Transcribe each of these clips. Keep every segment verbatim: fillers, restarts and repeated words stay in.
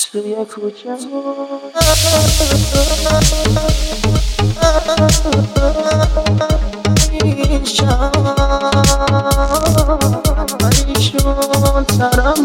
توی کوچه پریشون سرم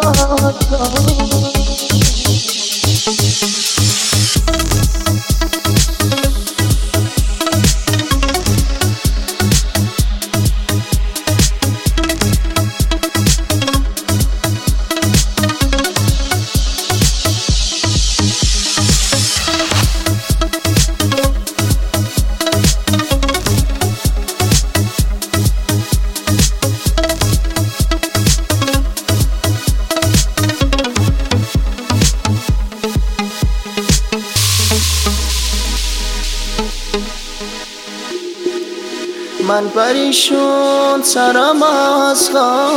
من پریشون سرم از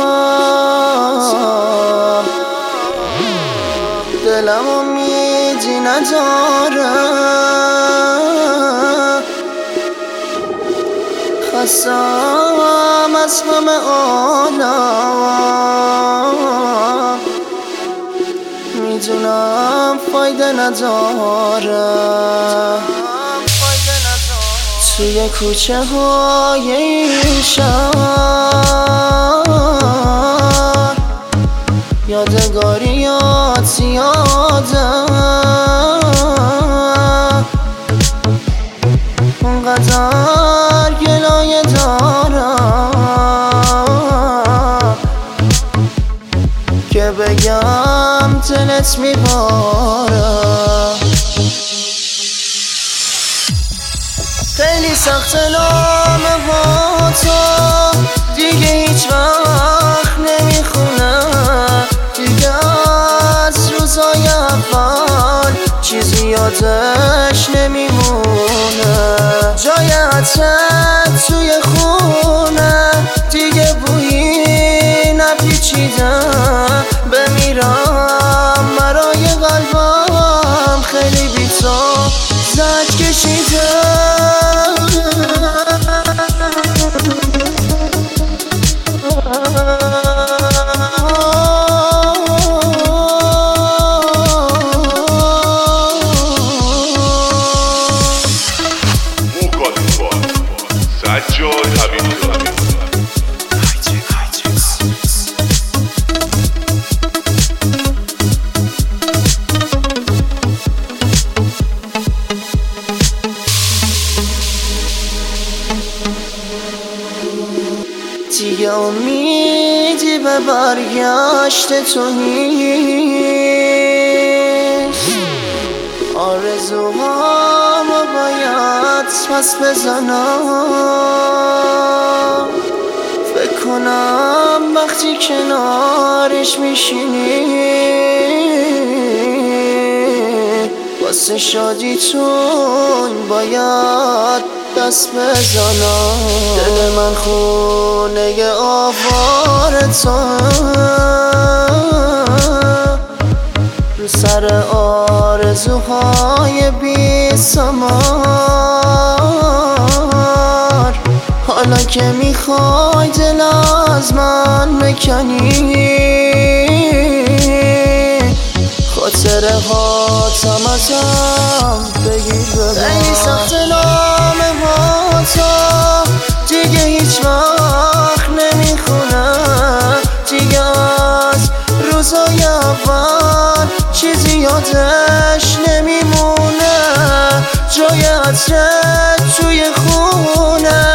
غم، دلم امیدی نداره، خستم از همه عالم، میدونم فایده نداره. توی کوچه های این شهر یادگاریات زیاده، اونقدر گلایه دارم که بگم دلت میباره. خیلی سخت نامه با تو دیگه هیچ وقت نمیخونه، دیگه از روزای اول چیزی یادش نمیمونه. جای عطرت توی خونه دیگه بویی نپیچیده، بمیرم برای قلبم خیلی بی تو زد کشیده. دیگه امیدی به برگشت تو نیست، آرزوهامو باید پس بزنم. فکر کنم وقتی کنارش میشینی واسه شادیتون باید دست بزنم. دل من خونه آوار تو، رو سر آرزوهای بی ثمر. حالا که میخوای دل از من بکنی، خاطره هاتم ازم بگیر ببر. خیلی سخت نامه با تو دیگه هیچ وقت نمیخونه، دیگه از روزای اول چیزی یادش نمیمونه. جای عطرت توی خونه